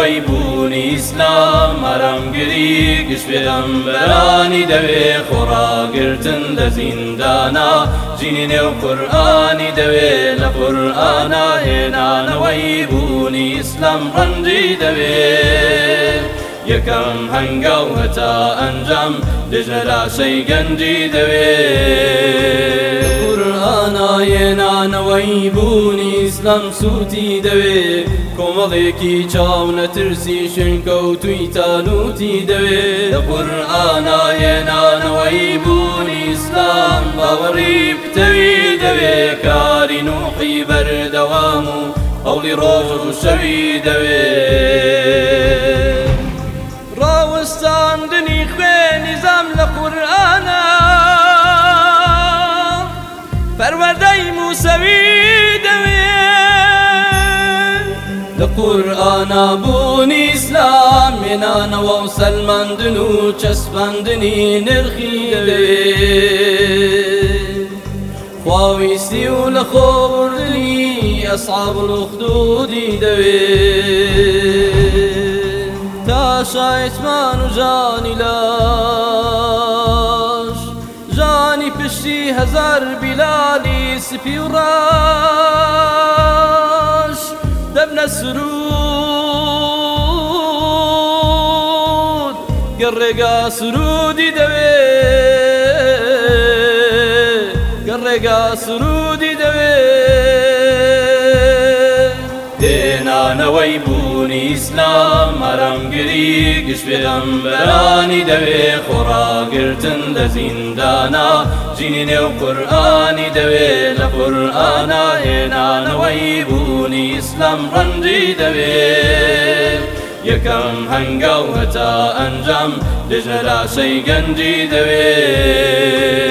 نانەوەی بوونی ئیسلام ئارامگری گشت پێغەمبەرانی دەوێ خۆڕاگرتن لە زیندانە ژینی نێو قورئانی دەوێ لە قورئانە هێنانەوەی بوونی ئیسلام ڕەنجی دەوێت یەکەم هەنگاو هەتا ئەنجام دژەراشەی گەنجی دەوێت قورئانە هێنانەوەی بوونی ئیسلام سووتی دەوێت کۆمەڵێکی چاو نەترسی شوێنکەوتووی تانوتی دەوێت لە قورئانە هێنانەوەی بوونی ئیسلام باوەڕی پتەوی دەوێت کاری نوحی بەردەوام و هەوڵی ڕۆژ و شەوی دەوێت ڕاوەستاندنی خوێن نیزام لە قورئانە پەروەردەی موسەوی دەوێت لە قورئانە بوونی ئیسلام هێنانەوە و سەلماندن و چەسپاندنی نرخی دەوێت خواویستی و لە خۆبردنی ئەسحاب الأخدودی دەوێت تا شایتمان و ژانی لاش ژانی پشتی هەزار بیلالی سپی و ڕاش دەبنە سرود گەڕێگا سرودی دەوێت گەڕێگا سرودی دەوێت هێنانەوەی بوونی ئیسلام ئارامگری گشت پێغەمبەرانی دەوێ خۆڕاگرتن لە زیندانە ژینی نێو قورئانی دەوێ لە قورئانە هێنانەوەی بوونی ئیسلام ڕەنجی دەوێت یەکەم هەنگاو هەتا ئەنجام دژەراشەی گەنجی دەوێت